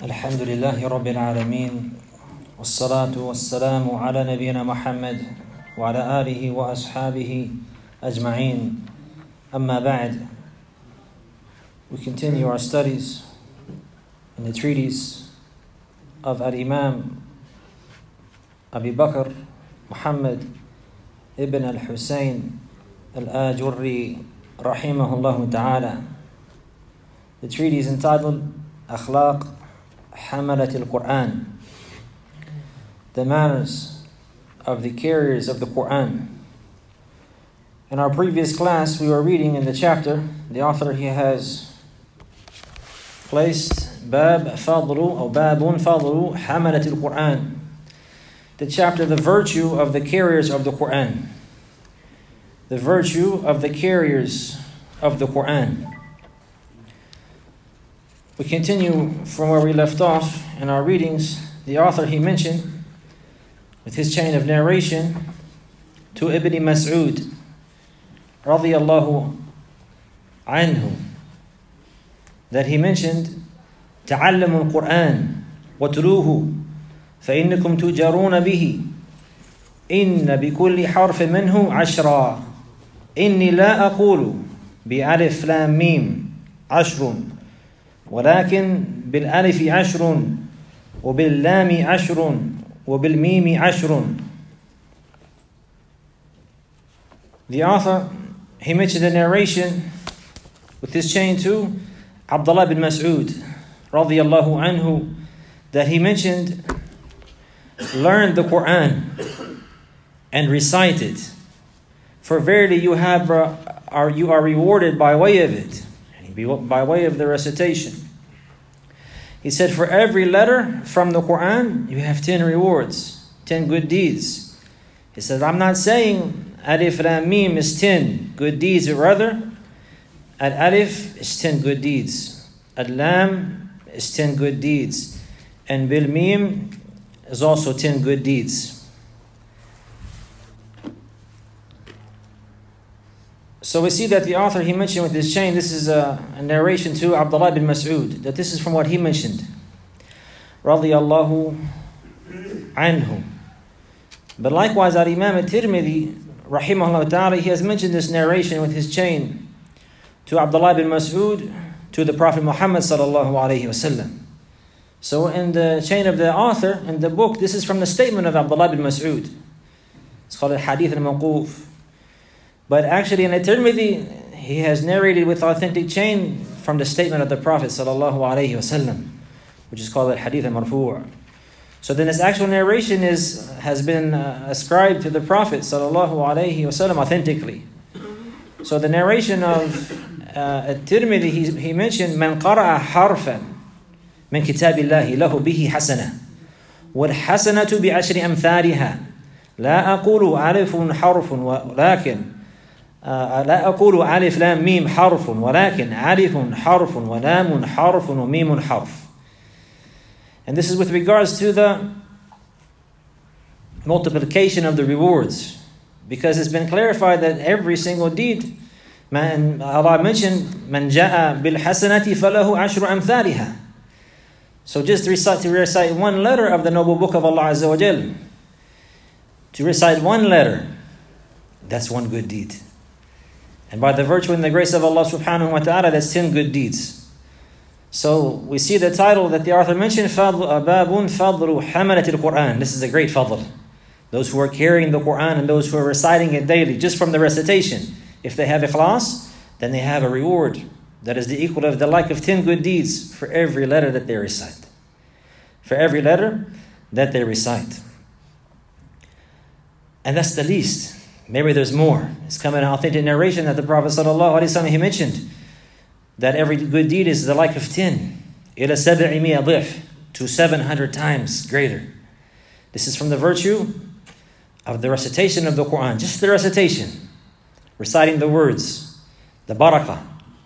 الحمد لله رب العالمين والصلاة والسلام على نبينا محمد وعلى آله وأصحابه أجمعين أما بعد. We continue our studies in the treatise of Al-Imam Abi Bakr Muhammad ibn al-Husayn al-Ajurri rahimahullah ta'ala. The treatise entitled Akhlaq Hamalat al-Quran, the manners of the carriers of the Quran. In our previous class, we were reading in the chapter, the author he has placed Babun Fadlu Hamalat al-Quran, the chapter, the virtue of the carriers of the Quran. The virtue of the carriers of the Quran. We continue from where we left off in our readings. The author he mentioned with his chain of narration to Ibn Mas'ud radiyallahu anhu, that he mentioned تعلموا القرآن واتلوه فإنكم تؤجرون به إن بكل حرف منه عشرا إني لا أقول بألف لام ميم عشر ولكن بالألف عشر وباللام عشر وبالميم عشر. The author, he mentioned a narration with his chain to Abdullah bin Mas'ud radiyallahu anhu, that he mentioned, learn the Quran and recite it, for verily you are rewarded by way of it, by way of the recitation. He said, for every letter from the Quran, you have 10 rewards, 10 good deeds. He said, I'm not saying Alif Lam Mim is 10 good deeds, but rather Al-Alif is 10 good deeds, Al-Lam is 10 good deeds, and Bil Mim is also 10 good deeds. So we see that the author, he mentioned with his chain, this is a narration to Abdullah bin Mas'ud, that this is from what he mentioned, radiyallahu anhu. But likewise, Al-Imam At-Tirmidhi, rahimahullah ta'ala, he has mentioned this narration with his chain to Abdullah bin Mas'ud, to the Prophet Muhammad sallallahu alayhi wasallam. So in the chain of the author, in the book, this is from the statement of Abdullah bin Mas'ud. It's called Al-Hadith al-Mawquf. But actually in At-Tirmidhi, he has narrated with authentic chain from the statement of the Prophet sallallahu alaihi wasallam, which is called Al-Hadith al-Marfu'. So then this actual narration has been ascribed to the Prophet sallallahu alaihi wasallam authentically. So the narration of At-Tirmidhi, he mentioned, Man qara'a harfan min kitabillahi lahu bihi hasana wal hasanatu bi ashri amthaliha la aqulu alifun harfun walakin لا أقول ألف لام ميم حرف ولكن ألف حرف ولام حرف وميم حرف. And this is with regards to the multiplication of the rewards, because it's been clarified that every single deed, Allah mentioned من جاء بالحسنة فله عشر أمثالها. So just to recite one letter of the noble book of Allah Azza wa Jal, to recite one letter, that's one good deed. And by the virtue and the grace of Allah subhanahu wa ta'ala, that's 10 good deeds. So we see the title that the author mentioned, Babun Fadlu Hamalat al-Quran. This is a great fadl. Those who are carrying the Quran and those who are reciting it daily, just from the recitation. If they have ikhlas, then they have a reward that is the equal of the like of 10 good deeds for every letter that they recite. For every letter that they recite. And that's the least. Maybe there's more. It's come in an authentic narration that the Prophet ﷺ, he mentioned that every good deed is the like of 10. إِلَى 700 ضِعْف, to 700 times greater. This is from the virtue of the recitation of the Quran. Just the recitation. Reciting the words. The barakah.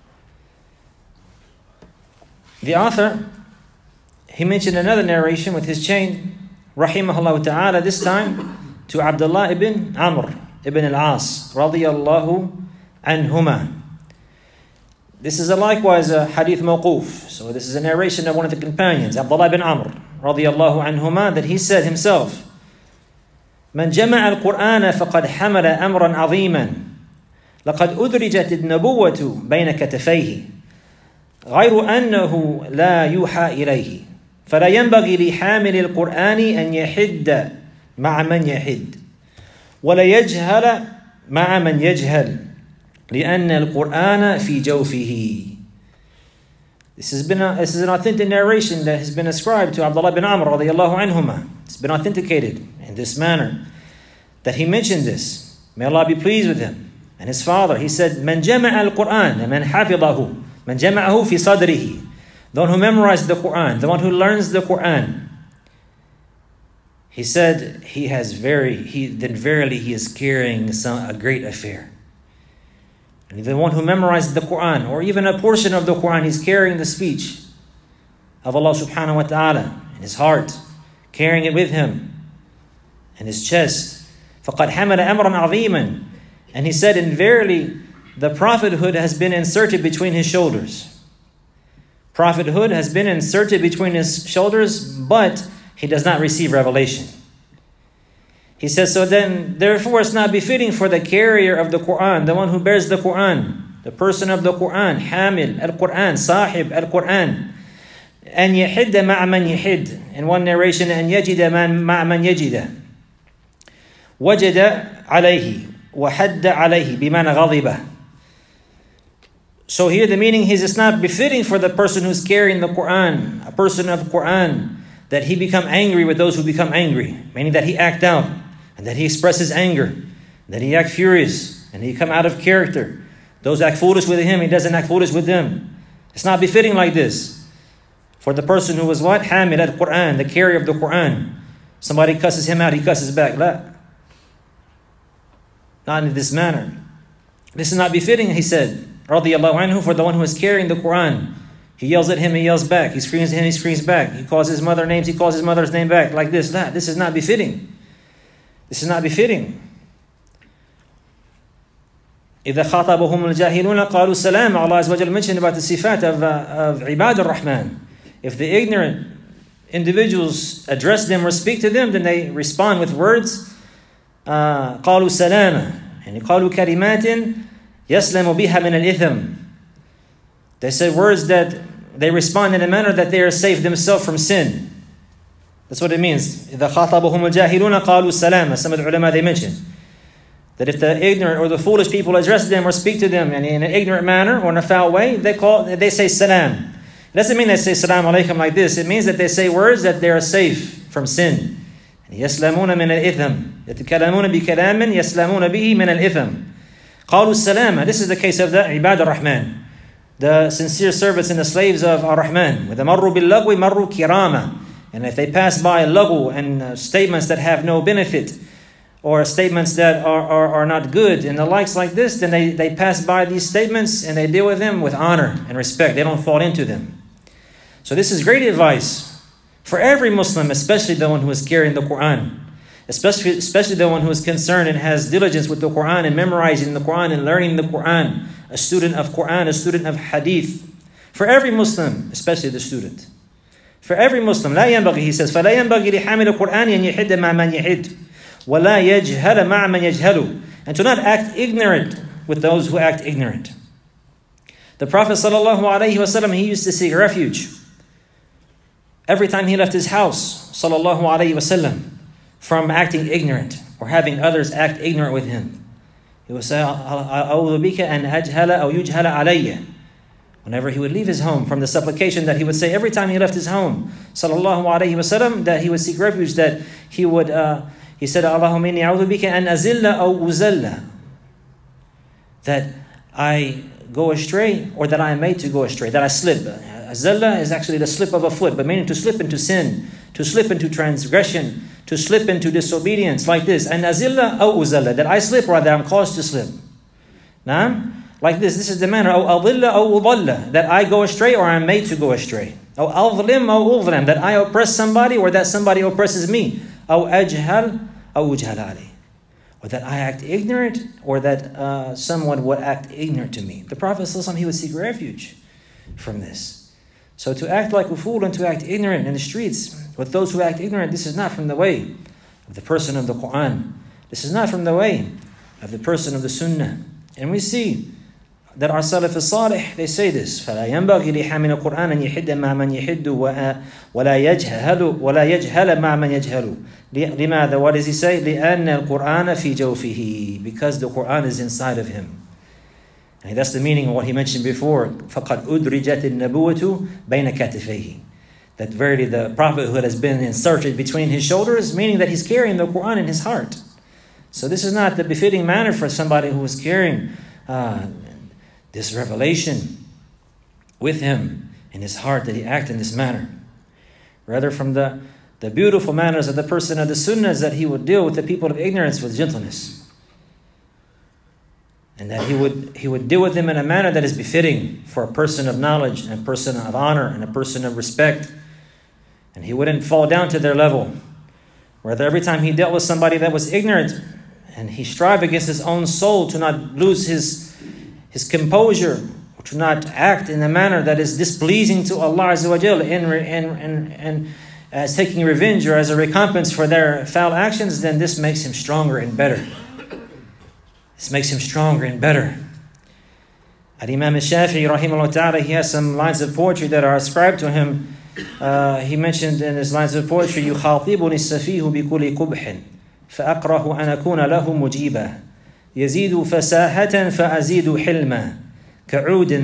The author, he mentioned another narration with his chain, rahimahullah ta'ala, this time to Abdullah ibn Amr ibn al-As radiyallahu anhuma. This is likewise a hadith mawquf. So this is a narration of one of the companions, Abdullah bin Amr, radiyallahu anhuma, that he said himself, من جمع القرآن فقد حمل أمرا عظيما لقد أدرجت النبوة بين كتفيه غير أنه لا يوحى إليه فلا ينبغي لحامل القرآن أن يحد مع من يحد ولا يجهل مع من يجهل لأن القرآن في جوفه. This is an authentic narration that has been ascribed to Abdullah bin Amr radiyallahu anhuma. It's been authenticated in this manner that he mentioned this. May Allah be pleased with him and his father. He said, من جمع القرآن من حفظه من جمعه في صدره. The one who memorized the Quran, the one who learns the Quran. He said, then verily he is carrying a great affair. And the one who memorized the Quran, or even a portion of the Quran, he's carrying the speech of Allah subhanahu wa ta'ala in his heart, carrying it with him in his chest. فَقَدْ حَمَلَ أَمْرًا عَظِيمًا. And he said, and verily the prophethood has been inserted between his shoulders. Prophethood has been inserted between his shoulders, but he does not receive revelation. He says, so then, therefore it's not befitting for the carrier of the Quran, the one who bears the Quran, the person of the Quran, Hamil al-Quran, Sahib al-Quran, أن يحد مع من يحد. In one narration, أن يجد مع من يجد. وجد عليه وحد عليه بمعنى غضبه. So here the meaning is, it's not befitting for the person who's carrying the Quran, a person of Quran, that he become angry with those who become angry, meaning that he act out, and that he expresses anger, that he act furious, and he come out of character. Those act foolish with him, he doesn't act foolish with them. It's not befitting like this. For the person who was what? Hamil al-Quran, the carrier of the Quran. Somebody cusses him out, he cusses back. La. Not in this manner. This is not befitting, he said, radiyallahu anhu, for the one who is carrying the Quran. He yells at him, he yells back. He screams at him, he screams back. He calls his mother names, he calls his mother's name back. Like this. Nah, this is not befitting. This is not befitting. إِذَا خَاطَبَهُمُ الْجَاهِلُونَ قَالُوا السَّلَامَ. Allah Azza wa Jalla mentioned about the sifat of Ibad al-Rahman. If the ignorant individuals address them or speak to them, then they respond with words. قَالُوا السَّلَامَ. And قَالُوا كَلِمَاتٍ يَسْلَمُ بِهَا مِنَ الْإِثْمِ. They say words that they respond in a manner that they are safe themselves from sin. That's what it means. إِذَا خَاطَبَهُمُ الْجَاهِلُونَ قَالُوا السَّلَامَ. Some of the ulama, they mentioned that if the ignorant or the foolish people address them or speak to them in an ignorant manner or in a foul way, they say salam. It doesn't mean they say salam alaikum like this. It means that they say words that they are safe from sin. يَسْلَمُونَ مِنَ الْإِثْمِ. يَتَكَلَمُونَ بِكَلَامٍ يَسْلَمُونَ بِهِ مِنَ الْإِثْمِ. قَالُوا السَّلَامَ. This is the case of the Ibad al-Rahman, the sincere servants and the slaves of Ar-Rahman. وَإِذَا مَرُّوا بِاللَّغْوِ مَرُّوا كِرَامًا. And if they pass by laghu and statements that have no benefit, or statements that are not good, and the likes like this, then they pass by these statements and they deal with them with honor and respect. They don't fall into them. So this is great advice for every Muslim, especially the one who is carrying the Quran, especially the one who is concerned and has diligence with the Quran and memorizing the Quran and learning the Quran, a student of Quran, a student of Hadith. For every Muslim, especially the student. For every Muslim, لا ينبغي, he says, فلا ينبغي لحامل القرآن أن يحد مع من يحد ولا يجهل مع من يجهل. And to not act ignorant with those who act ignorant. The Prophet ﷺ, he used to seek refuge every time he left his house ﷺ from acting ignorant or having others act ignorant with him. He would say, أعوذ بك أن أجهل أو يجهل علي. Whenever he would leave his home, from the supplication that he would say every time he left his home, sallallahu alaihi wasallam, that he would seek refuge, that he would, he said, Allahumma inni a'udhu bika an azilla aw uzalla, that I go astray or that I am made to go astray, that I slip. Azalla is actually the slip of a foot, but meaning to slip into sin, to slip into transgression, to slip into disobedience, like this. An azilla aw uzalla, that I slip or that I'm caused to slip. Naam? Like this is the manner, أو أضل أو أضل, that I go astray or I'm made to go astray. أو أظلم أو أظلم, that I oppress somebody or that somebody oppresses me. أو أجهل أو أجهل عليه, or that I act ignorant, or that someone would act ignorant to me. The Prophet ﷺ, he would seek refuge from this. So to act like a fool and to act ignorant in the streets with those who act ignorant, this is not from the way of the person of the Quran. This is not from the way of the person of the Sunnah. And we see that our Salaf al-Salih, they say this: فَلَا يَنْبَغِي لِحَامِلِ الْقُرْآنَ أَنْ يَحِدَّ مَعَ مَنْ يَحِدُّ وَلَا يَجْهَلَ مَعَ مَنْ يَجْهَلُ. لِمَاذا? What does he say? لِأَنَّ الْقُرْآنَ فِي جَوْفِهِ. Because the Quran is inside of him. And that's the meaning of what he mentioned before. فَقَدْ أُدْرِجَتِ النَّبُوَّةُ بَيْنَ كَتِفَيْهِ. That verily the prophethood has been inserted between his shoulders, meaning that he's carrying the Quran in his heart. So this is not the befitting manner for somebody who is carrying this revelation with him in his heart, that he act in this manner. Rather, from the beautiful manners of the person of the Sunnah is that he would deal with the people of ignorance with gentleness. And that he would deal with them in a manner that is befitting for a person of knowledge, and a person of honor, and a person of respect. And he wouldn't fall down to their level. Rather, every time he dealt with somebody that was ignorant, and he strived against his own soul to not lose his composure, or to not act in a manner that is displeasing to Allah Azza wa Jal, and as taking revenge or as a recompense for their foul actions, then this makes him stronger and better. This makes him stronger and better. Al-Imam al-Shafi'i, rahimahullah ta'ala, he has some lines of poetry that are ascribed to him. He mentioned in his lines of poetry, يُخَاطِبُنِ السَّفِيهُ بِكُلِّ قُبْحٍ فَأَقْرَهُ أَنْ أَكُونَ لَهُ مُجِيبًا يزيد فساحة فأزيد حلما كعود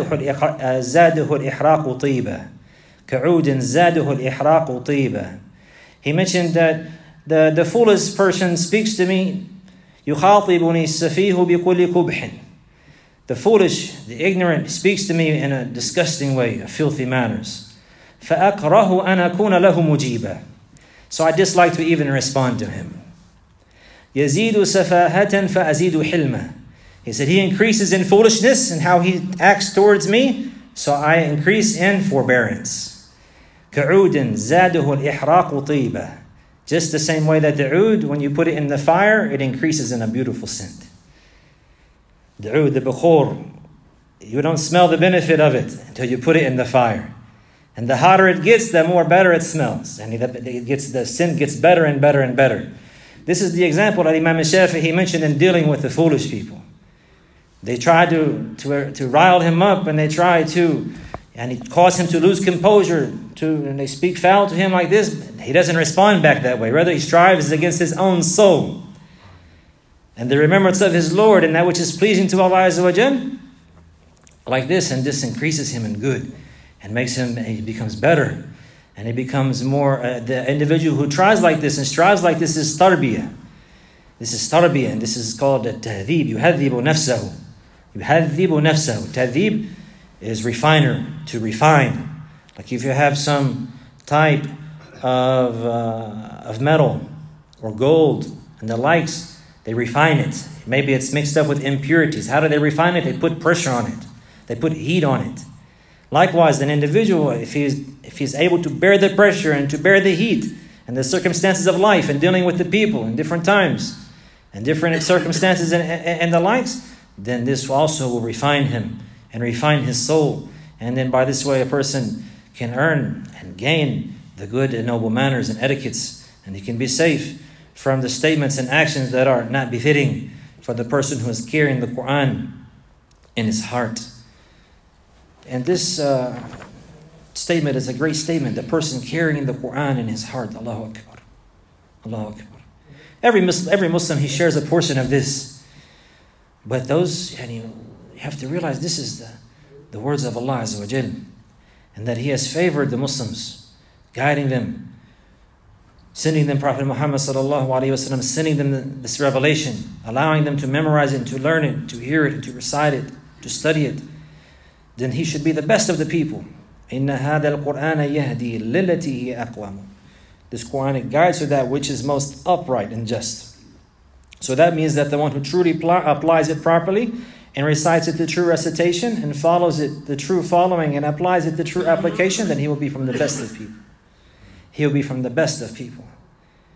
زاده الإحراق طيبا كعود زاده الإحراق طيبا. He mentioned that the foolish person speaks to me, يخاطبني السفيه بكل قبح. The foolish, the ignorant, speaks to me in a disgusting way, a filthy manners. فأكره أن أكون له مجيبا. So I dislike to even respond to him. يزيد سفاهة فأزيد حلما. He said he increases in foolishness and how he acts towards me, so I increase in forbearance. كعود زاده الإحراق طيبا. Just the same way that the oud, when you put it in the fire, it increases in a beautiful scent. The oud, the bukhur, you don't smell the benefit of it until you put it in the fire. And the hotter it gets, the more better it smells. And the scent gets better and better and better. This is the example that Imam al-Shafi'i, he mentioned in dealing with the foolish people. They try to rile him up, and they try to, and it cause him to lose composure, and they speak foul to him like this. He doesn't respond back that way. Rather, he strives against his own soul and the remembrance of his Lord and that which is pleasing to Allah Azza wa Jal. Like this, and this increases him in good and makes him, he becomes better. And he becomes more, the individual who tries like this and strives like this is tarbiyah. This is tarbiyah, and this is called tahdhib. Yuhadhibu nafsahu. Yuhadhibu nafsahu. Tahdhib is refiner, to refine. Like if you have some type of metal or gold and the likes, they refine it. Maybe it's mixed up with impurities. How do they refine it? They put pressure on it. They put heat on it. Likewise, an individual, if he's able to bear the pressure and to bear the heat and the circumstances of life and dealing with the people in different times and different circumstances and the likes, then this also will refine him and refine his soul. And then by this way, a person can earn and gain the good and noble manners and etiquettes, and he can be safe from the statements and actions that are not befitting for the person who is carrying the Quran in his heart. And this statement is a great statement. The person carrying the Quran in his heart. Allahu Akbar. Allahu Akbar. Every Muslim, he shares a portion of this. But those, you have to realize this is the words of Allah Azza wa Jal. And that He has favored the Muslims, guiding them, sending them Prophet Muhammad sallallahu alaihi wasallam, sending them this revelation, allowing them to memorize it, and to learn it, to hear it, and to recite it, to study it. Then he should be the best of the people. إِنَّ هَذَا الْقُرْآنَ يَهْدِي لِلَّتِي هِيَ أَقْوَمُ. This Quran, it guides to that which is most upright and just. So that means that the one who truly applies it properly and recites it the true recitation and follows it the true following and applies it the true application, then he will be from the best of people. He will be from the best of people.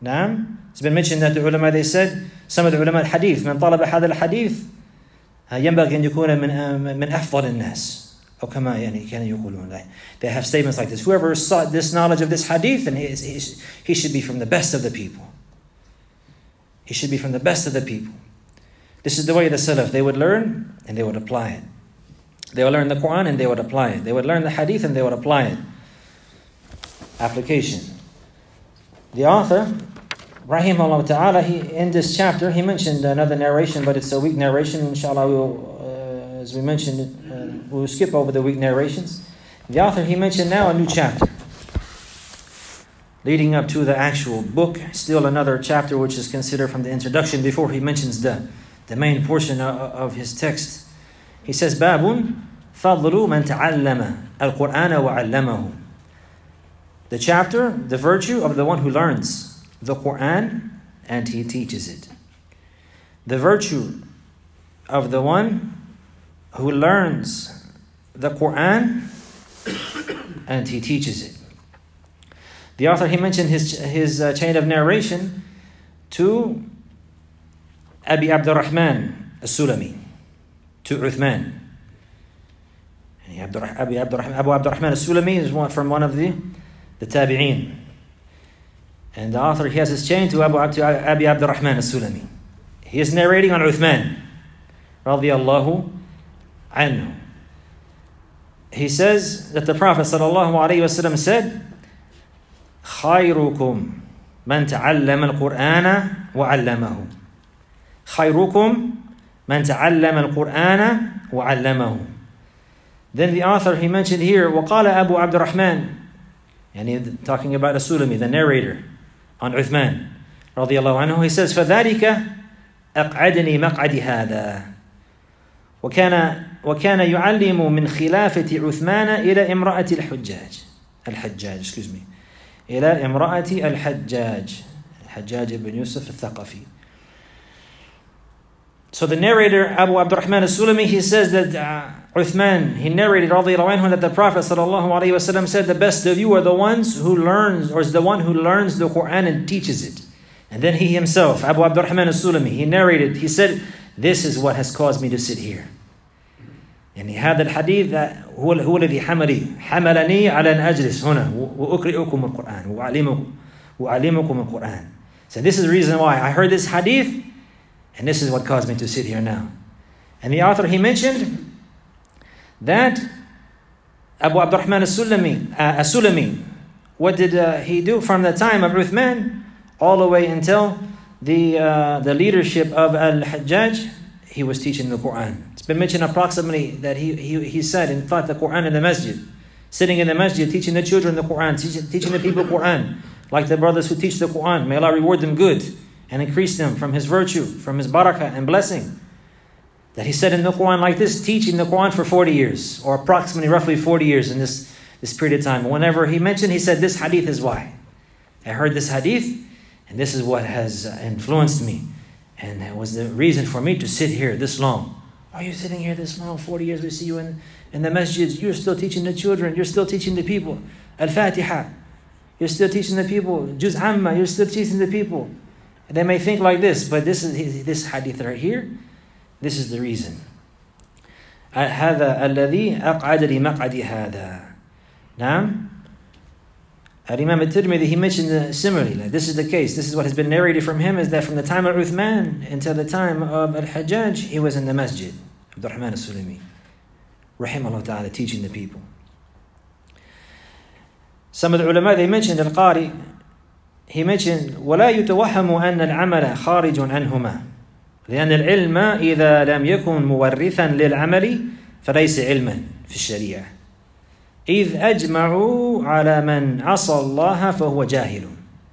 نعم. It's been mentioned that the ulama, they said, some of the ulama al-hadith, من طلب هذا الحديث ينبغي أن يكون من أفضل الناس. أو كما يعني كانوا يقولون. They have statements like this. Whoever sought this knowledge of this hadith, then he should be from the best of the people. He should be from the best of the people. This is the way the Salaf, they would learn and they would apply it. They would learn the Quran and they would apply it. They would learn the hadith and they would apply it. Application. The author, rahimahullah ta'ala, in this chapter, he mentioned another narration, but it's a weak narration. Inshallah, we will, as we mentioned, we will skip over the weak narrations. The author, he mentioned now a new chapter leading up to the actual book. Still another chapter which is considered from the introduction before he mentions the main portion of his text. He says, Babun fadlu man ta'allama al-Qur'ana wa 'allamahu. The chapter, the virtue of the one who learns the Quran and he teaches it. The virtue of the one who learns the Quran and he teaches it. The author, he mentioned his chain of narration to Abi Abdurrahman al-Sulami, to Uthman. Abu Abdurrahman al-Sulami is from one of the Tabi'een. And the author, he has his chain to Abi Abdurrahman al-Sulami. He is narrating on Uthman, radiyallahu anhu. He says that the Prophet sallallahu alayhi wa sallam said, خيركم من تعلم القرآن وعلمه. خيركم من تعلم القرآن وعلمه. Then the author, he mentioned here, وقال أبو عبد الرحمن, and talking about As-Sulami, the narrator on Uthman رضي الله عنه, he says, فذلك أقعدني مقعد هذا وكان يعلم من خلافة عثمان إلى امرأة الحجاج إلى امرأة الحجاج ibn Yusuf al-Thaqafi. So the narrator, Abu Abdurrahman al-Sulami, he says that Uthman, he narrated radiyallahu anhu that the Prophet sallallahu alayhi wa sallam said, the best of you are the ones who learns, or is the one who learns the Quran and teaches it. And then he himself, Abu Abdurrahman al-Sulami, he narrated, he said, this is what has caused me to sit here. يعني هذا الحديث هو الذي حملني على أن أجلس هنا وأقرئكم القرآن وأعلمكم القرآن. So this is the reason why I heard this hadith, and this is what caused me to sit here now. And the author, he mentioned that Abu Abdurrahman al-Sulami, what did he do from the time of Uthman all the way until the leadership of Al-Hajjaj? He was teaching the Quran. It's been mentioned approximately that he said and taught the Quran in the masjid, sitting in the masjid, teaching the children the Quran, teaching the people Quran, like the brothers who teach the Quran. May Allah reward them good and increase them from His virtue, from His barakah and blessing. That he said in the Quran like this, teaching the Quran for 40 years, or approximately roughly 40 years in this period of time. Whenever he mentioned, he said, this hadith is why. I heard this hadith, and this is what has influenced me. And that was the reason for me to sit here this long. Why are you sitting here this long? 40 years we see you in the masjids. You're still teaching the children. You're still teaching the people. Al-Fatiha. You're still teaching the people. Juz Amma. You're still teaching the people. And they may think like this, but this hadith right here, this is the reason. هذا الذي أقعد لي مقعد هذا. نعم. Imam al-Tirmidhi, he mentioned similarly, like this is the case. This is what has been narrated from him, is that from the time of Uthman until the time of Al-Hajjaj, he was in the masjid, Abdurrahman al-Sulami, rahimahullah ta'ala, teaching the people. Some of the ulama, they mentioned Al-Qari, he mentioned, وَلَا يُتَوَهَّمُ أَنَّ الْعَمَلَ خَارِجٌ عَنْهُمَا لأن العلم إذا لم يكن مورثا للعمل فليس علما في الشريعة إذ أجمعوا على من عصى الله فهو جاهل.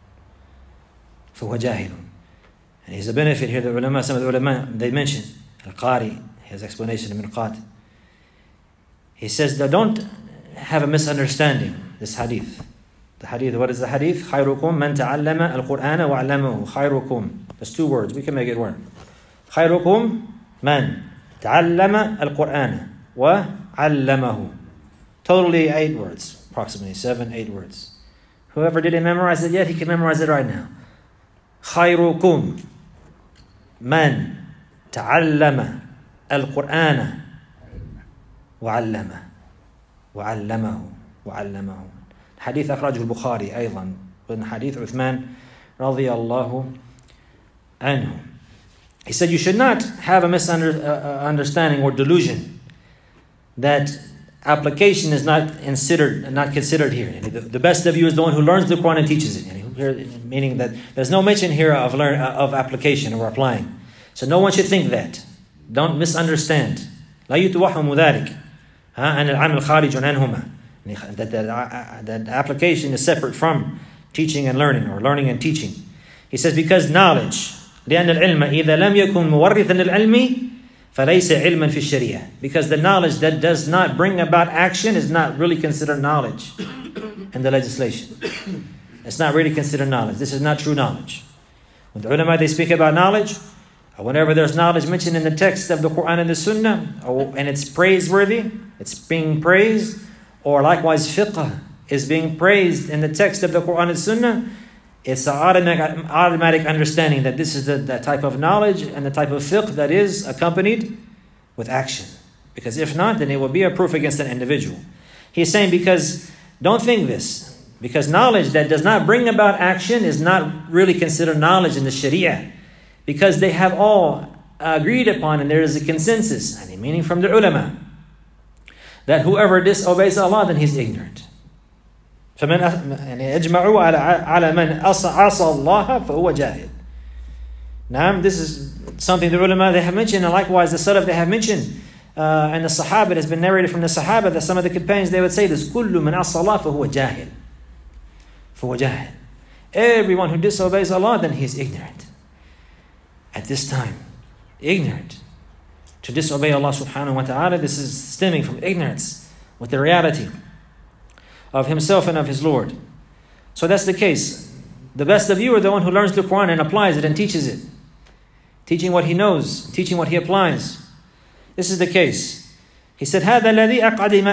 And here's a benefit here, the ulama, some of the ulama, they mention, Al-Qari, his explanation of Mirqat. He says that don't have a misunderstanding, this hadith. The hadith, what is the hadith? خيركم من تعلم القرآن وعلمه. خيركم. That's two words, we can make it work. خيركم من تعلم القرآن وعلمه. Totally 8 words, approximately 7-8 words. Whoever didn't memorize it yet, he can memorize it right now. خيركم من تعلم القرآن وعلمه. حديث أخرجه البخاري أيضا من حديث عثمان رضي الله عنه. He said you should not have a misunderstanding or delusion that application is not considered here. The best of you is the one who learns the Quran and teaches it. Meaning that there's no mention here of application or applying. So no one should think that. Don't misunderstand. لا يتوهم ذلك أن العمل خارج عنهما. That application is separate from teaching and learning, or learning and teaching. He says because knowledge لأن العلم إذا لم يكن مورثا للعلم فليس علما في الشريعة. Because the knowledge that does not bring about action is not really considered knowledge in the legislation. It's not really considered knowledge. This is not true knowledge. When the ulama, they speak about knowledge, or whenever there's knowledge mentioned in the text of the Quran and the Sunnah, and it's praiseworthy, it's being praised, or likewise fiqh is being praised in the text of the Quran and Sunnah, it's an automatic understanding that this is the type of knowledge and the type of fiqh that is accompanied with action. Because if not, then it will be a proof against an individual. He's saying because, don't think this, because knowledge that does not bring about action is not really considered knowledge in the Sharia. Because they have all agreed upon, and there is a consensus, meaning from the ulama, that whoever disobeys Allah, then he's ignorant. فمن أجمعوا على من عصى الله فهو جاهل. Now, this is something the ulama they have mentioned, and likewise the Salaf they have mentioned, and the Sahaba, it has been narrated from the Sahaba that some of the companions they would say this: كل من عصى الله فهو جاهل. فهو جاهل. Everyone who disobeys Allah, then he is ignorant. At this time, ignorant. To disobey Allah subhanahu wa ta'ala, this is stemming from ignorance with the reality of himself and of his Lord. So that's the case. The best of you are the one who learns the Quran and applies it and teaches it. Teaching what he knows, teaching what he applies. This is the case. He said, هذا الذي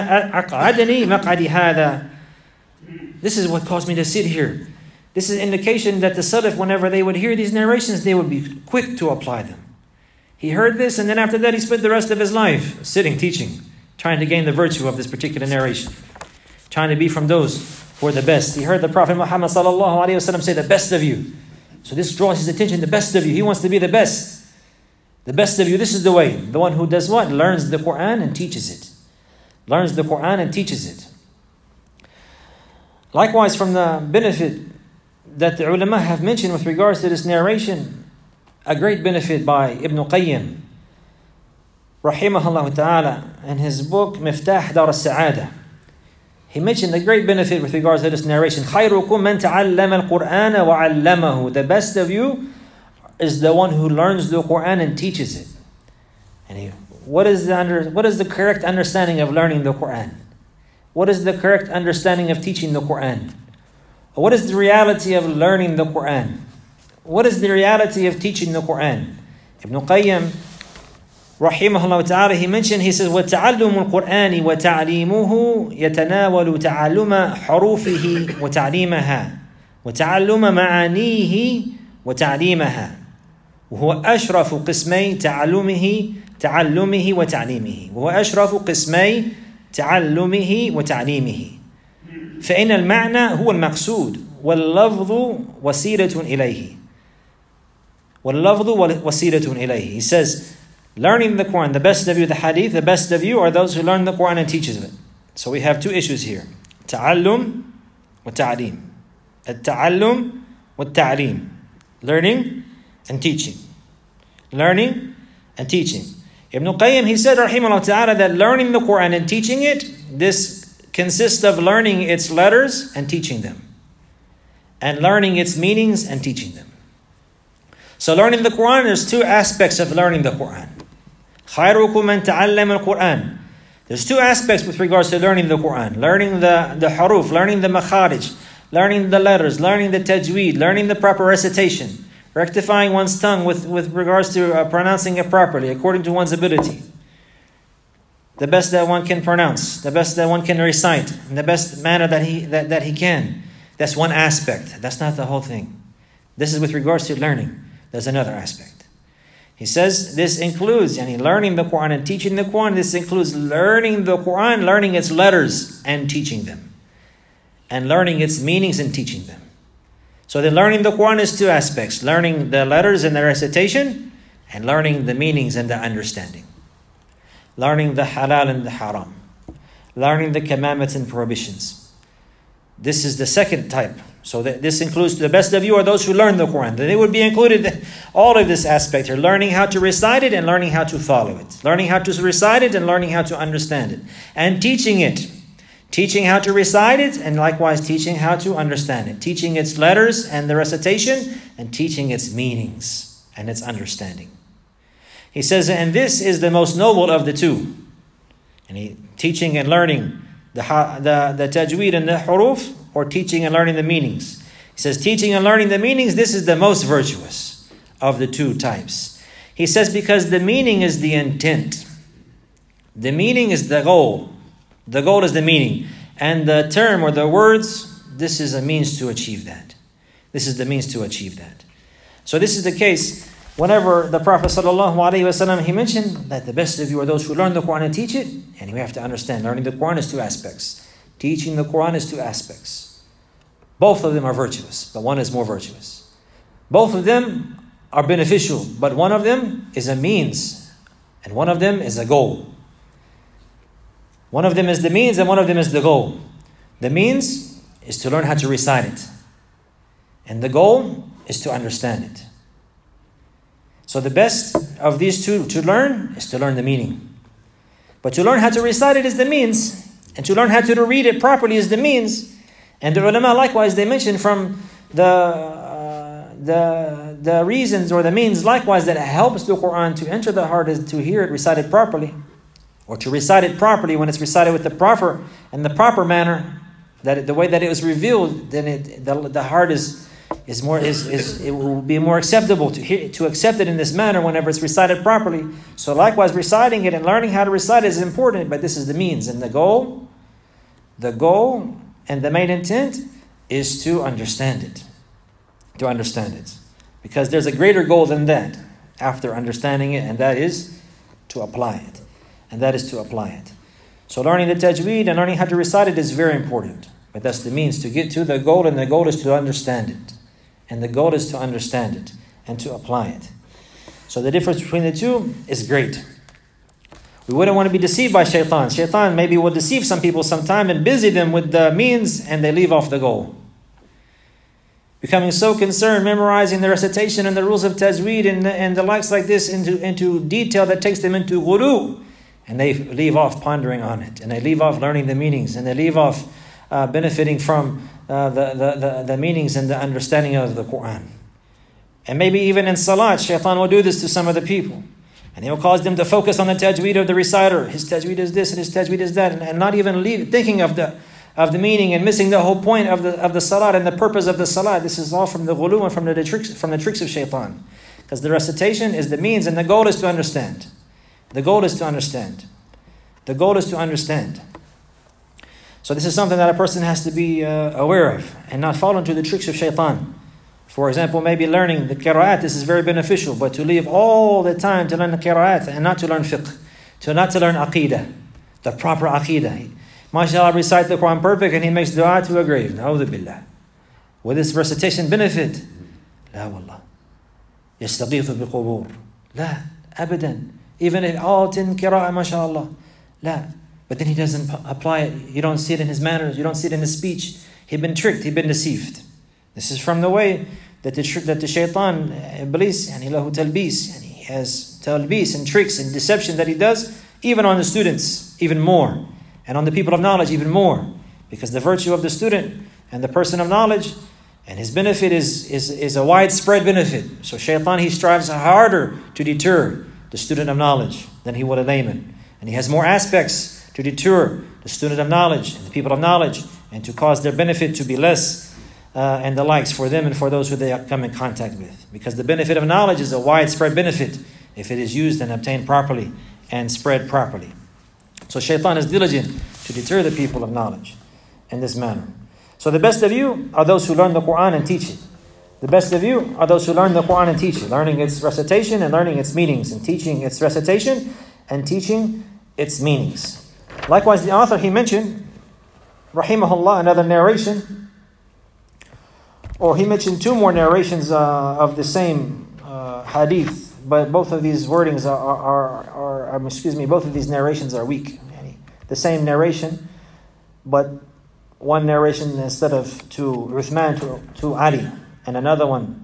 أقعدني مقعدي هذا. This is what caused me to sit here. This is an indication that the Salaf, whenever they would hear these narrations, they would be quick to apply them. He heard this, and then after that he spent the rest of his life sitting, teaching, trying to gain the virtue of this particular narration, trying to be from those who are the best. He heard the Prophet Muhammad sallallahu alaihi wasallam say, the best of you. So this draws his attention, the best of you. He wants to be the best. The best of you, this is the way. The one who does what? Learns the Quran and teaches it. Learns the Quran and teaches it. Likewise, from the benefit that the ulama have mentioned with regards to this narration, a great benefit by Ibn Qayyim, rahimahullah ta'ala, in his book Miftah Dar al-Sa'adah. He mentioned a great benefit with regards to this narration. خَيْرُكُمْ مَنْ تَعَلَّمَ الْقُرْآنَ وَعَلَّمَهُ. The best of you is the one who learns the Quran and teaches it. And what is the correct understanding of learning the Quran? What is the correct understanding of teaching the Quran? What is the reality of learning the Quran? What is the reality of teaching the Quran? Ibn Qayyim, rahimahullah ta'ala, he mentioned, he says, وَتَعَلُّمُ الْقُرْآنِ وَتَعْلِيمُهُ يَتَنَاوَلُ تَعَلُّمَ حُرُوفِهِ وَتَعْلِيمَهَا وَتَعَلُّمَ مَعَانِيهِ وَتَعْلِيمَهَا وهو أشرف قسمي تعلمه وتعليمه وهو أشرف قسمي تعلمه وتعليمه فإن المعنى هو المقصود واللفظ وسيلة إليه. He says, learning the Quran, the best of you, the hadith, the best of you are those who learn the Quran and teaches it. So we have two issues here: تعلم وتعليم. التعلم والتعليم. Learning and teaching. Learning and teaching. Ibn Qayyim, he said, rahimahullah ta'ala, that learning the Quran and teaching it, this consists of learning its letters and teaching them, and learning its meanings and teaching them. So learning the Quran, there's two aspects of learning the Quran. خَيْرُكُمْ مَنْ تَعَلَّمَ الْقُرْآنِ. There's two aspects with regards to learning the Quran. Learning the huruf, learning the makharij, learning the letters, learning the tajweed, learning the proper recitation, rectifying one's tongue with regards to pronouncing it properly according to one's ability. The best that one can pronounce, the best that one can recite, in the best manner that he can. That's one aspect. That's not the whole thing. This is with regards to learning. There's another aspect. He says this includes learning the Quran and teaching the Quran. This includes learning the Quran, learning its letters and teaching them. And learning its meanings and teaching them. So then learning the Quran is two aspects. Learning the letters and the recitation, and learning the meanings and the understanding. Learning the halal and the haram. Learning the commandments and prohibitions. This is the second type. So this includes, to the best of you, are those who learn the Quran. They would be included all of this aspect here. Learning how to recite it and learning how to follow it. Learning how to recite it and learning how to understand it. And teaching it. Teaching how to recite it and likewise teaching how to understand it. Teaching its letters and the recitation and teaching its meanings and its understanding. He says, and this is the most noble of the two. Teaching and learning the tajweed and the huruf, or teaching and learning the meanings. He says, teaching and learning the meanings, this is the most virtuous of the two types. He says, because the meaning is the intent. The meaning is the goal. The goal is the meaning. And the term or the words, this is a means to achieve that. This is the means to achieve that. So this is the case whenever the Prophet ﷺ, he mentioned that the best of you are those who learn the Quran and teach it. And we have to understand, learning the Quran is two aspects. Teaching the Quran is two aspects. Both of them are virtuous, but one is more virtuous. Both of them are beneficial, but one of them is a means, and one of them is a goal. One of them is the means, and one of them is the goal. The means is to learn how to recite it, and the goal is to understand it. So the best of these two to learn is to learn the meaning. But to learn how to recite it is the means, and to learn how to read it properly is the means. And the ulama likewise, they mention from the reasons or the means likewise that helps the Quran to enter the heart is to hear it recited properly, or to recite it properly when it's recited with the proper manner, that the way that it was revealed, then the heart it will be more acceptable to accept it in this manner whenever it's recited properly. So likewise, reciting it and learning how to recite it is important, but this is the means. And the goal and the main intent is to understand it. To understand it. Because there's a greater goal than that after understanding it, and that is to apply it. So learning the tajweed and learning how to recite it is very important. But that's the means to get to the goal, and the goal is to understand it. And the goal is to understand it and to apply it. So the difference between the two is great. We wouldn't want to be deceived by shaitan. Shaitan maybe will deceive some people sometime and busy them with the means, and they leave off the goal. Becoming so concerned, memorizing the recitation and the rules of tajweed and the likes like this into detail that takes them into ghulu. And they leave off pondering on it. And they leave off learning the meanings. And they leave off benefiting from the meanings and the understanding of the Quran. And maybe even in salat, shaitan will do this to some of the people. And he will cause them to focus on the tajweed of the reciter. His tajweed is this and his tajweed is that. And not even thinking of the meaning and missing the whole point of the salat and the purpose of the salat. This is all from the ghulu and from the tricks of shaitan. Because the recitation is the means, and the goal is to understand. The goal is to understand. The goal is to understand. So this is something that a person has to be aware of and not fall into the tricks of shaitan. For example, maybe learning the qira'at, this is very beneficial, but to leave all the time to learn the qira'at and not to learn fiqh, not to learn aqidah, the proper aqidah. MashaAllah, recite the Quran perfect and he makes dua to a grave. Na'udhu billah. Will this recitation benefit? La wallah. يستغيث بالقبور. La, abadan. Even if all 10 qira'ah, mashallah. La. But then he doesn't apply it. You don't see it in his manners. You don't see it in his speech. He'd been tricked. He'd been deceived. This is from the way that the shaitan, Iblis, and lahu talbis, and he has talbis and tricks and deception that he does, even on the students, even more, and on the people of knowledge, even more, because the virtue of the student and the person of knowledge and his benefit is a widespread benefit. So shaitan, he strives harder to deter the student of knowledge than he would a layman, and he has more aspects to deter the student of knowledge and the people of knowledge, and to cause their benefit to be less. And the likes for them and for those who they come in contact with. Because the benefit of knowledge is a widespread benefit if it is used and obtained properly and spread properly. So shaitan is diligent to deter the people of knowledge in this manner. So the best of you are those who learn the Quran and teach it. The best of you are those who learn the Quran and teach it, learning its recitation and learning its meanings, and teaching its recitation and teaching its meanings. Likewise, the author, he mentioned, rahimahullah, another narration, or he mentioned two more narrations of the same hadith, but both of these wordings both of these narrations are weak. The same narration, but one narration instead of to Uthman to Ali, and another one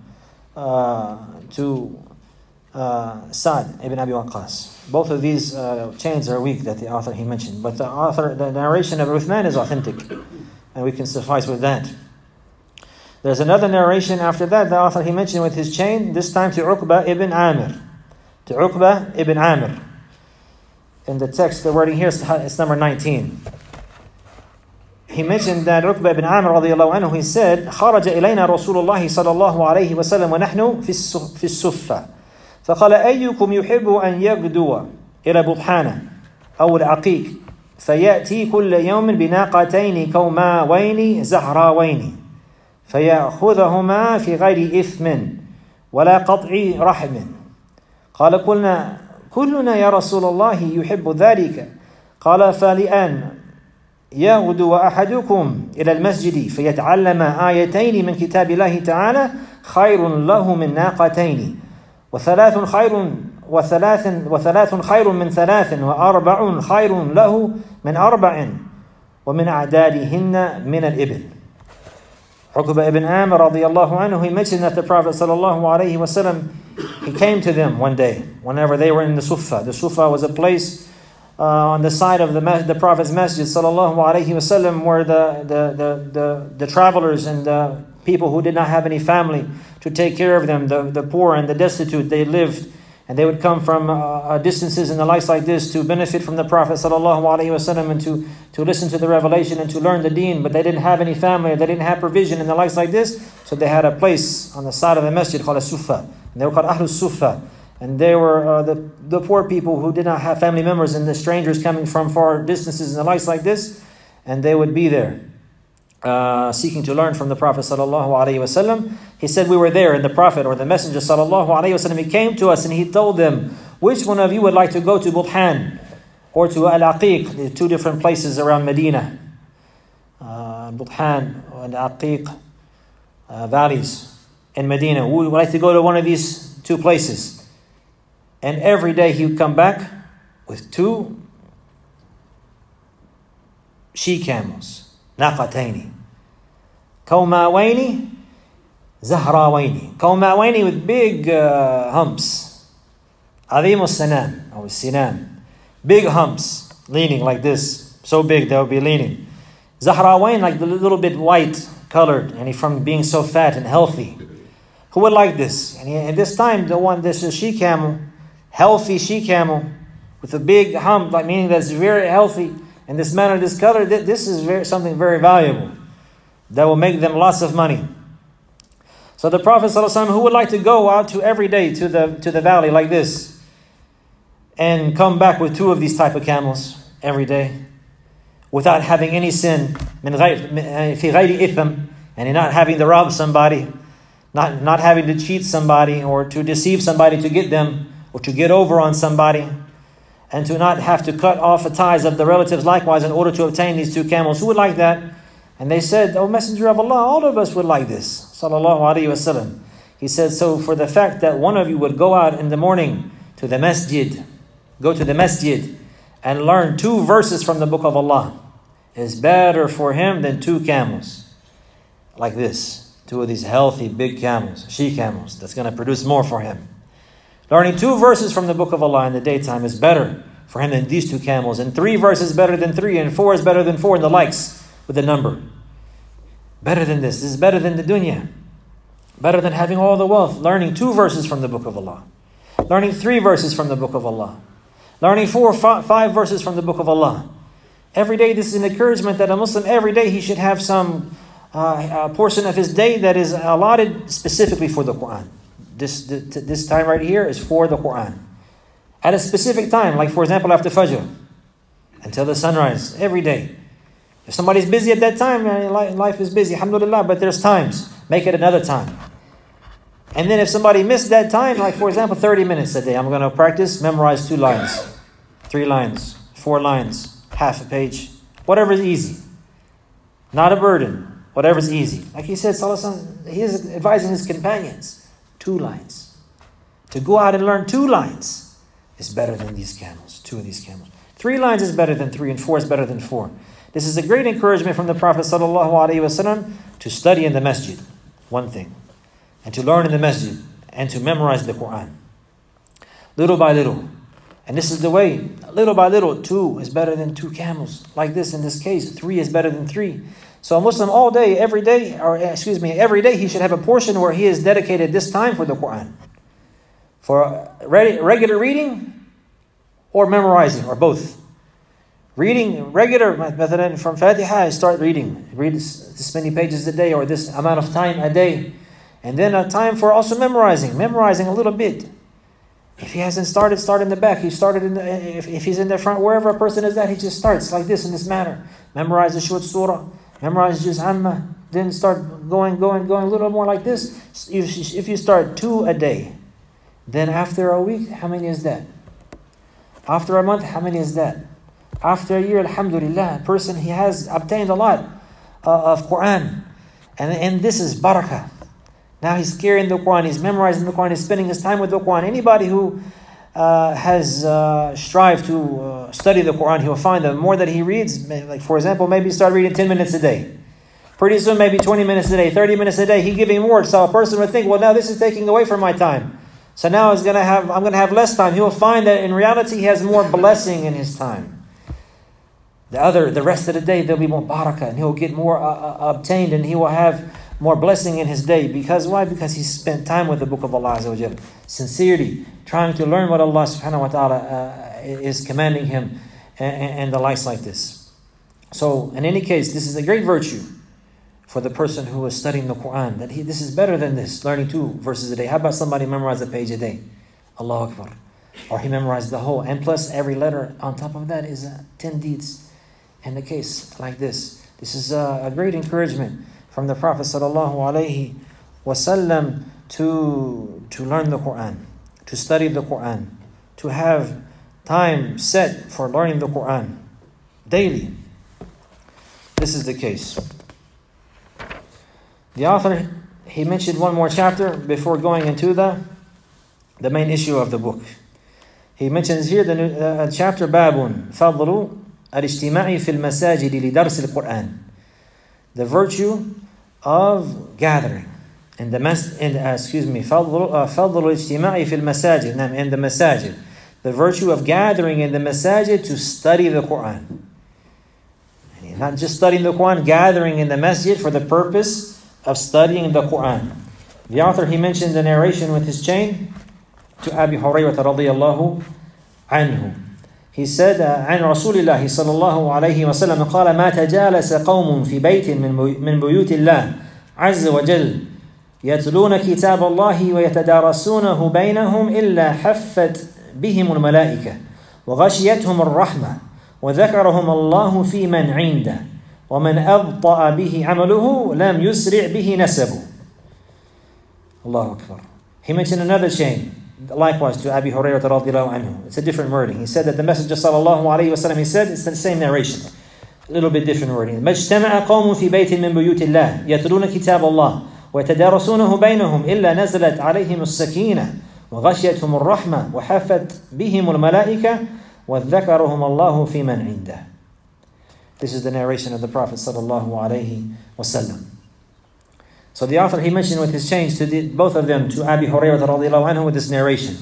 to Sa'd ibn Abi Waqqas. Both of these chains are weak that the author he mentioned, but the narration of Uthman is authentic, and we can suffice with that. There's another narration after that the author he mentioned with his chain, this time to Uqba ibn Amir. To Uqba ibn Amir. In the text, the wording here is number 19. He mentioned that Uqba ibn Amir radiallahu anhu, he said, خرج إلينا رسول الله صلى الله عليه وسلم ونحن في السفة فقال أيكم يحب أن يغدو إلى بطحانة أو العقيق فيأتي كل يوم بناقتين كوماوين زهراوين فيأخذهما في غير إثم ولا قطع رحم. قال قلنا كلنا يا رسول الله يحب ذلك. قال فلأن يغدو أحدكم إلى المسجد فيتعلم آيتين من كتاب الله تعالى خير له من ناقتين وثلاث خير من ثلاث وأربع خير له من أربع ومن أعدادهن من الإبل. Uqba ibn Amir radiallahu anhu, he mentioned that the Prophet sallallahu alayhi wasallam, he came to them one day whenever they were in the Sufa. The Sufa was a place on the side of the Prophet's masjid sallallahu alayhi wasallam, where the travelers and the people who did not have any family to take care of them, the poor and the destitute, they lived, and they would come from distances and the likes like this to benefit from the Prophet sallallahu alaihi wasallam and to listen to the revelation and to learn the deen, but they didn't have any family, they didn't have provision and the likes like this, so they had a place on the side of the masjid called a Sufa, and they were called Ahlus Sufa, and they were the poor people who did not have family members and the strangers coming from far distances and the likes like this, and they would be there seeking to learn from the Prophet sallallahu alaihi wasallam. He said we were there, and the Prophet or the Messenger sallallahu alaihi wasallam, he came to us and he told them, which one of you would like to go to Buthan or to Al-Aqiq, the two different places around Medina, Buthan and Aqiq valleys in Medina. Who would like to go to one of these two places? And every day he would come back with two she-camels, naqataini, Kawmawaini, Zahrawaini. Kawmawaini with big humps. Adhimu Sanam, or Sinam. Big humps, leaning like this. So big they would be leaning. Zahrawain, like the little bit white colored, and from being so fat and healthy. Who would like this? And at this time, this is she-camel, healthy she-camel, with a big hump, like meaning that's very healthy, and this manner, this color, this is something very valuable that will make them lots of money. So the Prophet ﷺ, who would like to go out to every day to the valley like this and come back with two of these type of camels every day without having any sin, and not having to rob somebody, not having to cheat somebody or to deceive somebody to get them or to get over on somebody, and to not have to cut off the ties of the relatives likewise in order to obtain these two camels. Who would like that? And they said, "O Messenger of Allah, all of us would like this." Sallallahu alaihi wasallam. He said, so for the fact that one of you would go out in the morning to the masjid, go to the masjid and learn 2 verses from the book of Allah is better for him than 2 camels. Like this. 2 of these healthy big camels, she-camels, that's going to produce more for him. Learning 2 verses from the book of Allah in the daytime is better for him than these 2 camels. And 3 verses better than 3, and 4 is better than 4, and the likes with the number. Better than this. This is better than the dunya. Better than having all the wealth. Learning 2 verses from the book of Allah. Learning 3 verses from the book of Allah. Learning 4 or 5 verses from the book of Allah. Every day, this is an encouragement that a Muslim, every day he should have some portion of his day that is allotted specifically for the Quran. This time right here is for the Quran. At a specific time, like for example after Fajr, until the sunrise, every day. If somebody's busy at that time, life is busy, alhamdulillah, but there's times. Make it another time. And then if somebody missed that time, like for example, 30 minutes a day, I'm going to practice, memorize 2 lines, 3 lines, 4 lines, half a page, whatever is easy. Not a burden, whatever's easy. Like he said, Sallallahu Alaihi Wasallam, he is advising his companions, 2 lines. To go out and learn 2 lines is better than these camels, 2 of these camels. 3 lines is better than 3, and 4 is better than 4. This is a great encouragement from the Prophet Sallallahu Alaihi Wasallam to study in the masjid, one thing, and to learn in the masjid, and to memorize the Quran. Little by little. And this is the way, little by little, 2 is better than 2 camels. Like this in this case, 3 is better than 3. So a Muslim every day he should have a portion where he has dedicated this time for the Quran. For regular reading or memorizing, or both. Reading regular, from Fatiha, I start reading. Read this many pages a day, or this amount of time a day. And then a time for also memorizing a little bit. If he hasn't started, start in the back. He started if he's in the front, wherever a person is at, he just starts like this in this manner. Memorize the short surah, memorize Juz Amma, then start going a little more like this. If you start 2 a day, then after a week, how many is that? After a month, how many is that? After a year, alhamdulillah, a person, he has obtained a lot of Quran. And this is barakah. Now he's carrying the Quran, he's memorizing the Quran, he's spending his time with the Quran. Anybody who has strived to study the Quran, he'll find the more that he reads, like for example, maybe start reading 10 minutes a day. Pretty soon, maybe 20 minutes a day, 30 minutes a day, he's giving more. So a person would think, well, now this is taking away from my time. So now I'm going to have less time. He will find that in reality, he has more blessing in his time. The rest of the day, there'll be more barakah, and he'll get more obtained, and he will have more blessing in his day. Because why? Because he spent time with the Book of Allah Azza wa Jal. Sincerity, trying to learn what Allah subhanahu wa ta'ala is commanding him, and the likes like this. So, in any case, this is a great virtue for the person who is studying the Quran. This is better than this, learning 2 verses a day. How about somebody memorize a page a day? Allahu Akbar. Or he memorized the whole. And plus, every letter on top of that is 10 deeds. In the case like this. This is a great encouragement from the Prophet Sallallahu Alaihi Wasallam to learn the Quran, to study the Quran, to have time set for learning the Quran daily. This is the case. The author, he mentioned one more chapter before going into the main issue of the book. He mentions here the chapter Babun Fadlu al-Ijtima'i fil Masajid li Dars al-Quran. The virtue of gathering in the Fadlu al-Ijtima'i fil Masajid, in the Masajid. The virtue of gathering in the Masajid to study the Quran. Not just studying the Quran, gathering in the masjid for the purpose of studying the Quran. The author, he mentioned the narration with his chain to Abi Hurayrah radiyallahu anhu. He said, عن رسول الله صلى الله عليه وسلم قال ما تجالس قوم في بيت من بيوت الله عز وجل يتلون كتاب الله ويتدارسونه بينهم إلا حفت بهم الملائكة وغشيتهم الرحمة وذكرهم الله في من عنده ومن أبطأ به عمله لم يسرع به نسبه. Allahu Akbar. He mentioned another chain, likewise to Abi Hurayrah radiyallahu anhu. It's a different wording. He said that the Messenger sallallahu alayhi wa sallam, he said, it's the same narration, a little bit different wording. ما اجتمع قوم في بيت من بيوت الله يتلون كتاب الله ويتدارسونه بينهم إلا نزلت عليهم السكينة وغشيتهم الرحمة وحفت بهم الملائكة وذكرهم الله في من عنده. This is the narration of the Prophet sallallahu alayhi wa sallam. So the author, he mentioned with his chains to both of them, to Abi Hurayrah radiyallahu anhu, with this narration.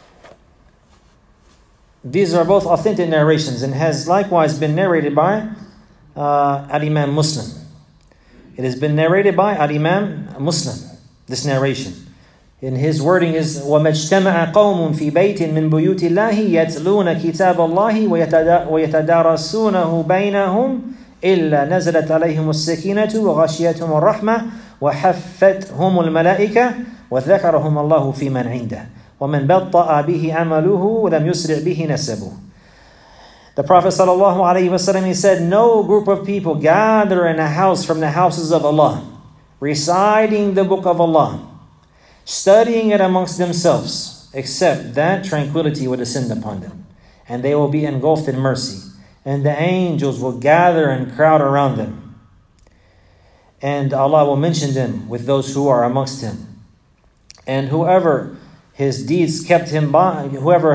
These are both authentic narrations and has likewise been narrated by Al-Imam Muslim. It has been narrated by Al-Imam Muslim, this narration. In his wording is وَمَا اجْتَمَعَ قَوْمٌ فِي بَيْتٍ مِّن بُيُوتِ اللَّهِ يَتْلُونَ كِتَابَ اللَّهِ وَيَتَدَارَسُونَهُ بَيْنَهُمْ إِلَّا نَزَلَتْ عَلَيْهِمُ السَّكِينَةُ وَغَشِيَتْهُمُ الرَّحْمَةُ وَحَفَّتْهُمُ الْمَلَائِكَةُ وَذَكَرَهُمُ اللَّهُ فِي مَنْ عِنْدَهُ وَمَنْ بَطَّأَ بِهِ عَمَلُهُ لَمْ يُسْرِعْ بِهِ نَسَبُهُ. The Prophet sallallahu alaihi wasallam, he said, no group of people gather in a house from the houses of Allah, reciting the book of Allah, studying it amongst themselves, except that tranquility will descend upon them, and they will be engulfed in mercy, and the angels will gather and crowd around them, and Allah will mention them with those who are amongst him. And whoever his deeds kept him behind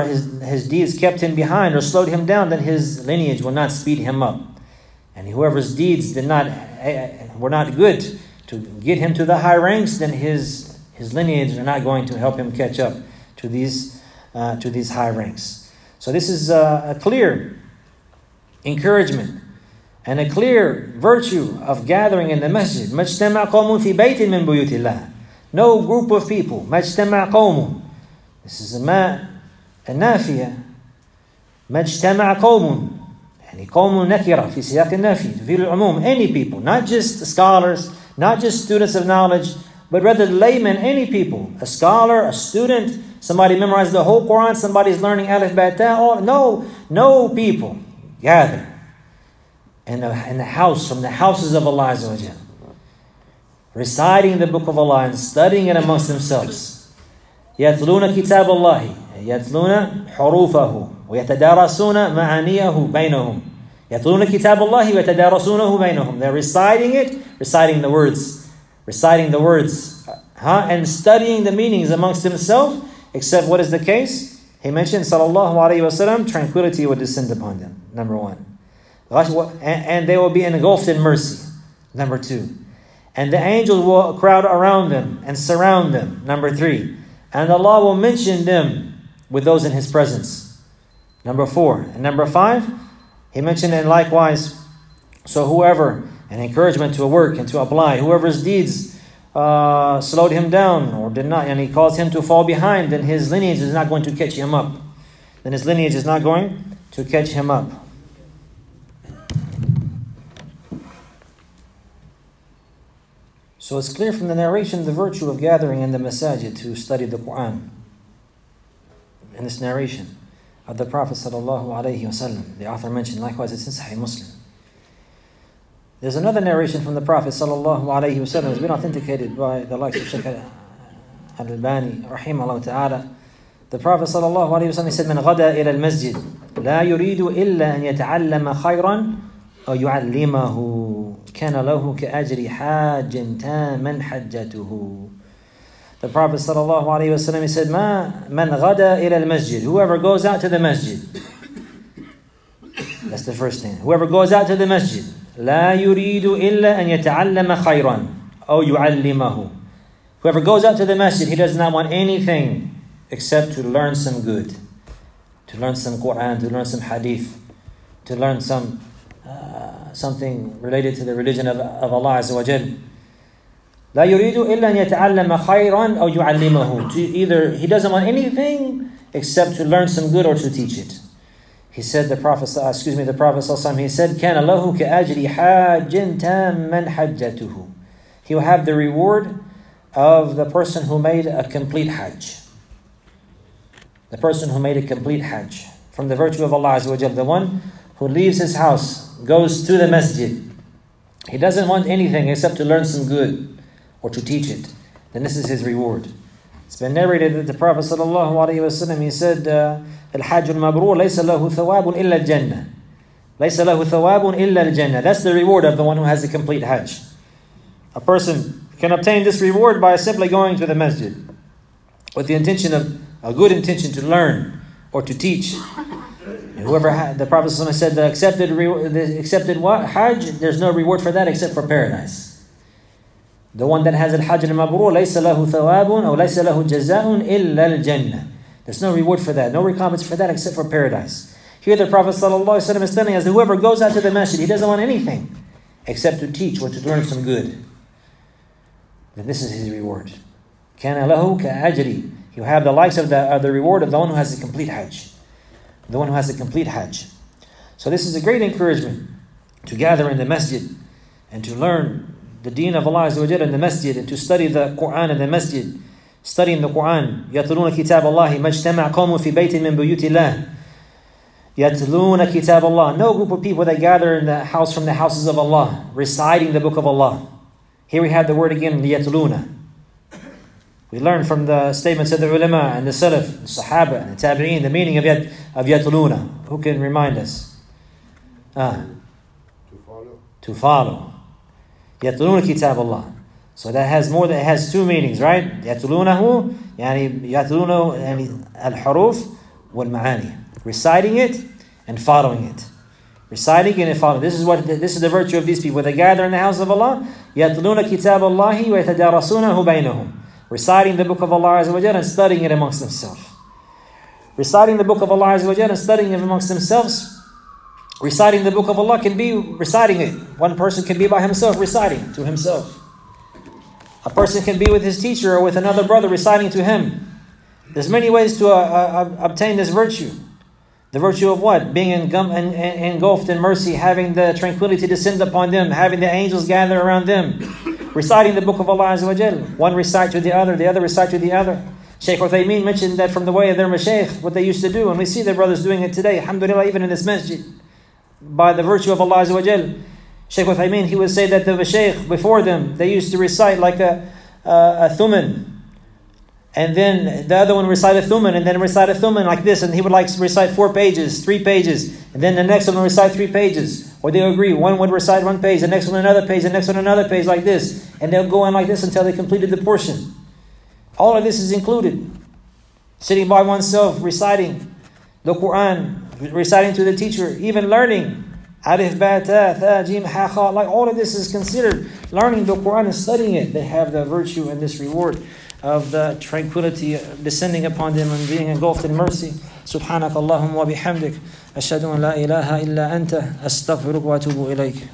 or slowed him down, then his lineage will not speed him up. And whoever's deeds were not good to get him to the high ranks, then his lineage are not going to help him catch up to these high ranks. So this is a clear encouragement and a clear virtue of gathering in the masjid. مَجْتَمَعْ قَوْمٌ فِي بَيْتٍ مِّن بُيُوتِ اللَّهِ. No group of people. مَجْتَمَعْ قَوْمٌ. This is a ma النافية. مَجْتَمَعْ قَوْمٌ. يعني قوم نكرة في سياق النفي تفيد العموم. Any people, not just scholars, not just students of knowledge, but rather laymen, any people. A scholar, a student, somebody memorized the whole Quran, somebody's learning Alif Ba Ta. No people gather in the house, from the houses of Allah Azza wa Jal, reciting the book of Allah and studying it amongst themselves. يَتْلُونَ كِتَابَ اللَّهِ يَتْلُونَ حُرُوفَهُ وَيَتَدَارَسُونَ مَعَانِيَهُ بَيْنَهُم. يَتْلُونَ كِتَابَ اللَّهِ وَيَتَدَارَسُونَهُ بَيْنَهُم. They're reciting it, reciting the words, and studying the meanings amongst themselves. Except what is the case? He mentioned, sallallahu alayhi wasallam, tranquility will descend upon them. Number one. And they will be engulfed in mercy. Number two. And the angels will crowd around them and surround them. Number three. And Allah will mention them with those in His presence. Number four. And number five, He mentioned it likewise. So whoever, an encouragement to work and to apply, whoever's deeds slowed him down or did not, and he caused him to fall behind, then his lineage is not going to catch him up. So it's clear from the narration the virtue of gathering in the masajid to study the Quran. In this narration of the Prophet ﷺ, the author mentioned, likewise it's in Sahih Muslim. There's another narration from the Prophet ﷺ, it's been authenticated by the likes of Shaykh Al-Albani, rahimahullah ta'ala. The Prophet ﷺ said, من غدا إلى المسجد لا يريد إلا أن يتعلم خيرا أو يعلمه كان له كأجر حاج تاما حجته. The Prophet ﷺ said, من غدا إلى المسجد. Whoever goes out to the masjid. That's the first thing. Whoever goes out to the masjid. لا يريد إلا أن يتعلم خيرا أو يعلمه. Whoever goes out to the masjid, he does not want anything except to learn some good, to learn some Quran, to learn some hadith, to learn something related to the religion of Allah Azza wa Jal. لا يريد إلا أن يتعلم خيرا أو يعلمه. Either he doesn't want anything except to learn some good or to teach it. He said, the Prophet ﷺ, he said, كَانَ لَهُ كَأَجْرِ حَاجٍ تَامًّا حَجَّتُهُ. He will have the reward of the person who made a complete hajj. The person who made a complete hajj. From the virtue of Allah Azza wa Jal, the one who leaves his house, goes to the masjid. He doesn't want anything except to learn some good or to teach it. Then this is his reward. It's been narrated that the Prophet ﷺ, he said, الحاج المبرور ليس له ثواب إلا الجنة. ليس له ثواب إلا الجنة. That's the reward of the one who has a complete hajj. A person can obtain this reward by simply going to the masjid with the intention of a good intention to learn or to teach. And whoever the Prophet ﷺ said the accepted what? Hajj, there's no reward for that except for paradise. The one that has al-hajj al-mabrur ليس له ثواب أو ليس له جزاء إلا الجنة. There's no reward for that, no recompense for that except for paradise. Here the Prophet ﷺ is telling us that whoever goes out to the masjid, he doesn't want anything except to teach or to learn some good. Then this is his reward. كَانَ لَهُ كَأَجْرِ. You have the likes of the reward of the one who has a complete hajj. The one who has a complete hajj. So this is a great encouragement to gather in the masjid and to learn the deen of Allah Azza wa Jalla in the masjid and to study the Quran in the masjid. Studying the Quran. يَتْلُونَ كِتَابَ اللَّهِ مَجْتَمَعْ قَوْمٌ فِي بَيْتٍ مِّن بُيُوتِ اللَّهِ يَتْلُونَ كِتَابَ اللَّهِ. No group of people that gather in the house from the houses of Allah, reciting the book of Allah. Here we have the word again, لِيَتْلُونَ. We learn from the statements of the ulama and the salaf, the sahaba and the tabi'een, the meaning of yatluna. Who can remind us? To follow. Yatluna kitab Allah. So that has more than, it has two meanings, right? Yatlunahu, yani yatluna yani al-huruf wal-ma'ani. Reciting it and following it. Reciting it and following. This is the virtue of these people. They gather in the house of Allah. Yatluna kitab Allahi wa yatadarasunahu bainahum. Reciting the book of Allah Azza wa Jalla and studying it amongst themselves. Reciting the book of Allah Azza wa Jalla and studying it amongst themselves. Reciting the book of Allah can be reciting it. One person can be by himself reciting to himself. A person can be with his teacher or with another brother reciting to him. There's many ways to obtain this virtue. The virtue of what? Being engulfed in mercy, having the tranquility descend upon them, having the angels gather around them. Reciting the book of Allah Azza wa Jal. One recite to the other recite to the other. Shaykh Uthaymeen mentioned that from the way of their mashaykh, what they used to do, and we see their brothers doing it today, alhamdulillah, even in this masjid, by the virtue of Allah Azza wa Jal. Shaykh Uthaymeen, he would say that the mashaykh before them, they used to recite like a thuman, and then the other one recite a thuman, and then recite a thuman like this, and he would recite 4 pages, 3 pages, and then the next one would recite 3 pages. Or they agree, one would recite 1 page, the next one another page, the next one another page like this. And they'll go on like this until they completed the portion. All of this is included. Sitting by oneself, reciting the Quran, reciting to the teacher, even learning. Alif, ba, ta, tha, jim, ha, kha. Like all of this is considered learning the Quran and studying it. They have the virtue and this reward of the tranquility descending upon them and being engulfed in mercy. Subhanak Allahumma wa bihamdik. Ashhadu an la ilaha illa anta. Astaghfiruka wa atubu ilayk.